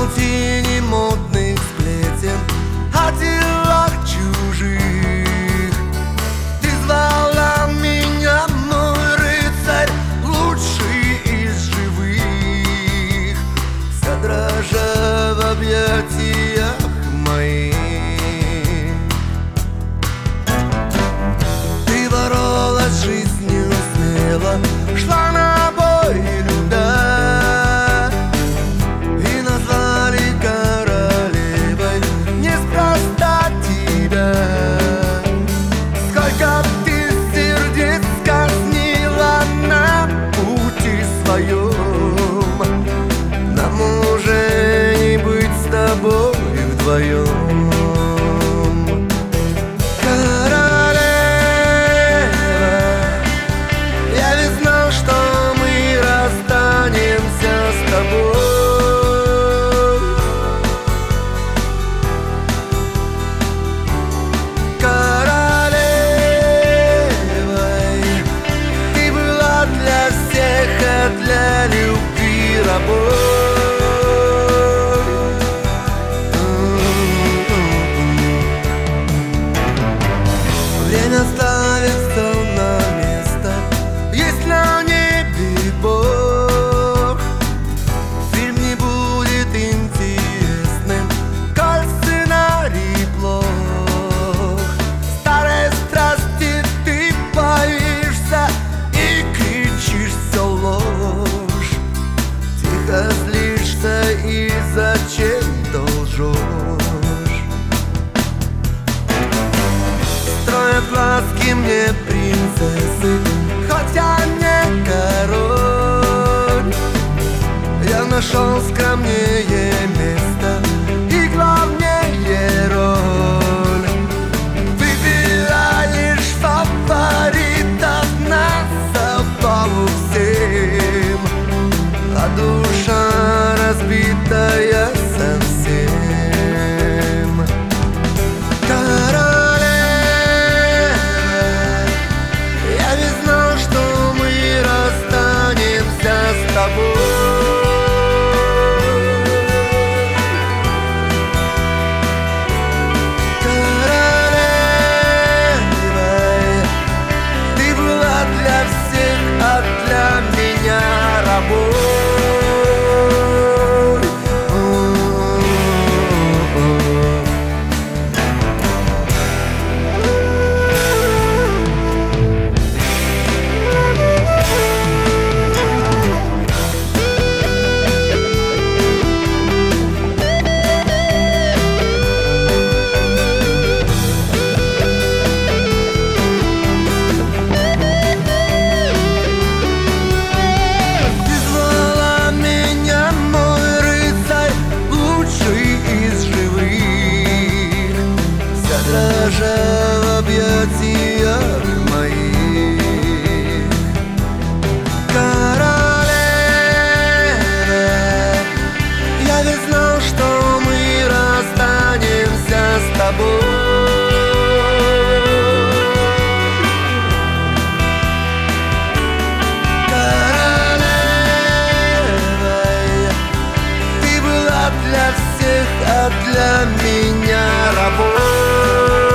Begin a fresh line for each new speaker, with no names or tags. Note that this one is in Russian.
паутине модных сплетен, о делах чужих. Ты звала меня, мой рыцарь, лучший из живых, вся дрожа в объятиях моих. Ты боролась с жизнью смело, шла на бой любя, и назвали королевой неспроста тебя. Сколько ты сердец казнила на пути своем, нам уже не быть с тобой вдвоем. Для любви рабой. Время ставит все на место, есть на небе Бог. Фильм не будет интересным, коль сценарий плох. Старой страсти ты боишься и кричишь все ложь. Тихо злишься и зачем-то лжешь. Строят глазки мне принцессы, хотя не король. Я нашел скромнее место и главнее роль. Выбираешь фаворитов на забаву всем, а душа разбитая совсем. Королева, я ведь знал, что мы расстанемся с тобой. Королева, ты была для всех, а для меня рабой. Дрожа в объятиях моих. Королева, я ведь знал, что мы расстанемся с тобой. Королева, ты была для всех, а для меня рабой.